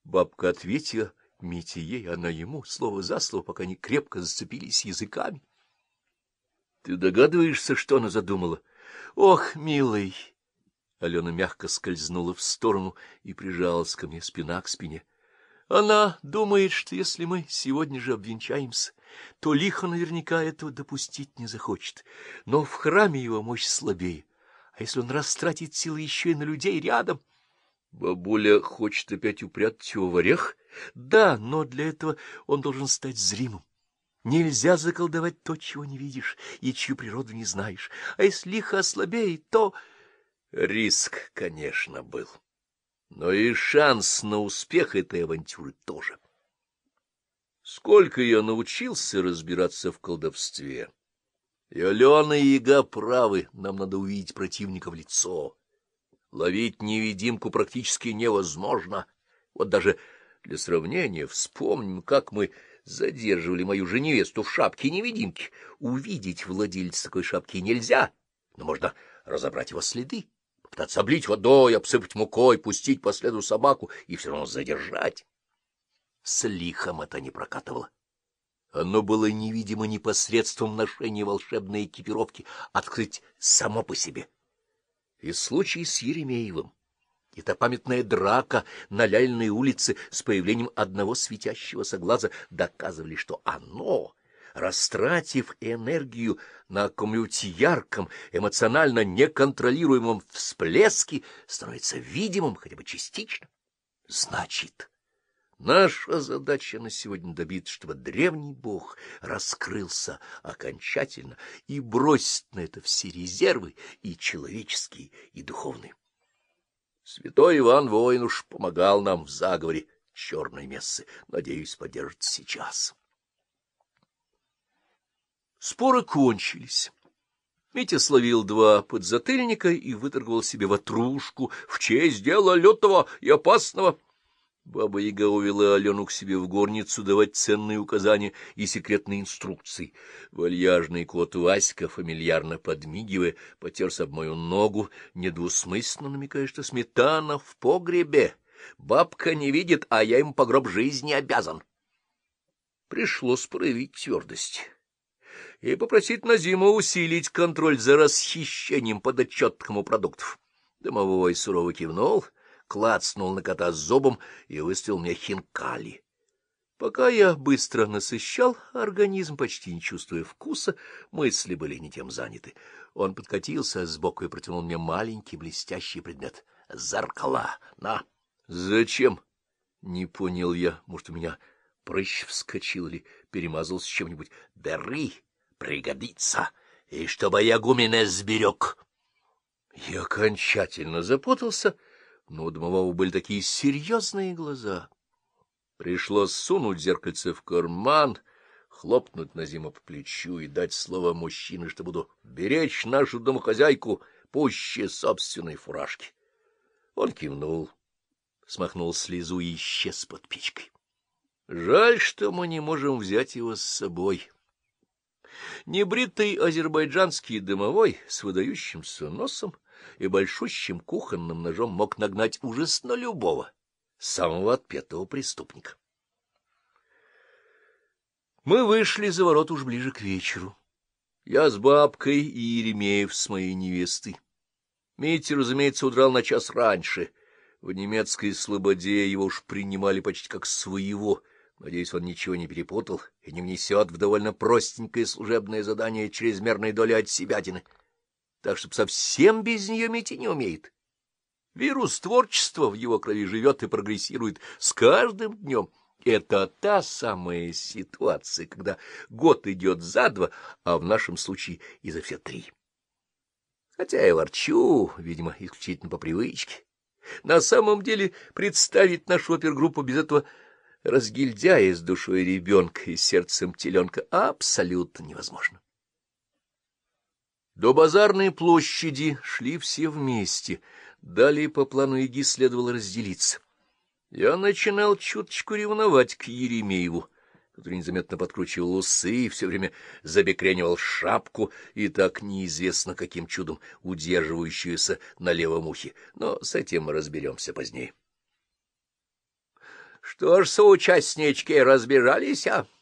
Бабка ответила Мите ей, она ему, слово за слово, пока они крепко зацепились языками. Ты догадываешься, что она задумала? Ох, милый! Алена мягко скользнула в сторону и прижалась ко мне спина к спине. Она думает, что если мы сегодня же обвенчаемся, то лихо наверняка этого допустить не захочет. Но в храме его мощь слабее. А если он растратит силы еще и на людей рядом? Бабуля хочет опять упрятать его в орех? Да, но для этого он должен стать зримым. Нельзя заколдовать то, чего не видишь и чью природу не знаешь. А если лихо ослабеет, то... Риск, конечно, был. Но и шанс на успех этой авантюры тоже. Сколько я научился разбираться в колдовстве. И Алена и Яга правы, нам надо увидеть противника в лицо. Ловить невидимку практически невозможно. Вот даже для сравнения вспомним, как мы задерживали мою же невесту в шапке-невидимки. Увидеть владельца такой шапки нельзя, но можно разобрать его следы, попытаться облить водой, обсыпать мукой, пустить по следу собаку и все равно задержать. С лихом это не прокатывало. Оно было невидимо непосредством ношения волшебной экипировки, открыть само по себе. И случай с Еремеевым, и та памятная драка на Ляльной улице с появлением одного светящегося глаза доказывали, что оно, растратив энергию на каком-нибудь ярком, эмоционально неконтролируемом всплеске, становится видимым хотя бы частично. Значит, наша задача на сегодня добиться, чтобы древний бог раскрылся окончательно и бросить на это все резервы, и человеческие, и духовные. Святой Иван Воин уж помогал нам в заговоре черной мессы. Надеюсь, поддержит сейчас. Споры кончились. Митя словил 2 подзатыльника и выторговал себе ватрушку в честь дела лютого и опасного. Баба-Яга увела Алену к себе в горницу давать ценные указания и секретные инструкции. Вальяжный кот Васька, фамильярно подмигивая, потерся об мою ногу, недвусмысленно намекая, что сметана в погребе. Бабка не видит, а я ему по гроб жизни обязан. Пришлось проявить твердость и попросить Назима усилить контроль за расхищением подотчетных ему продуктов. Домовой сурово кивнул, клацнул на кота зубом и выставил мне хинкали. Пока я быстро насыщал организм, почти не чувствуя вкуса, мысли были не тем заняты. Он подкатился сбоку и протянул мне маленький блестящий предмет. Зеркала, на! Зачем? Не понял я. Может, у меня прыщ вскочил или перемазался чем-нибудь. Бери, пригодится, и чтобы я гумина сберег. Я окончательно запутался, но у домового были такие серьезные глаза. Пришлось сунуть зеркальце в карман, хлопнуть Назима по плечу и дать слово мужчине, что буду беречь нашу домохозяйку пуще собственной фуражки. Он кивнул, смахнул слезу и исчез под печкой. Жаль, что мы не можем взять его с собой. Небритый азербайджанский домовой с выдающимся носом и большущим кухонным ножом мог нагнать ужас на любого, самого отпетого преступника. Мы вышли за ворот уж ближе к вечеру. Я с бабкой и Еремеев с моей невестой. Митя, разумеется, удрал на час раньше. В немецкой слободе его уж принимали почти как своего. Надеюсь, он ничего не перепутал и не внесет в довольно простенькое служебное задание чрезмерной доли отсебятины. Так, чтобы совсем без нее Митя не умеет. Вирус творчества в его крови живет и прогрессирует с каждым днем. Это та самая ситуация, когда год идет за 2, а в нашем случае и за все 3. Хотя я ворчу, видимо, исключительно по привычке. На самом деле представить нашу опергруппу без этого разгильдяя с душой ребенка и сердцем теленка абсолютно невозможно. До базарной площади шли все вместе. Далее по плану Яги следовало разделиться. Я начинал чуточку ревновать к Еремееву, который незаметно подкручивал усы и все время забекренивал шапку, и так неизвестно каким чудом удерживающуюся на левом ухе. Но с этим мы разберемся позднее. Что ж, соучастнички разбежались, а?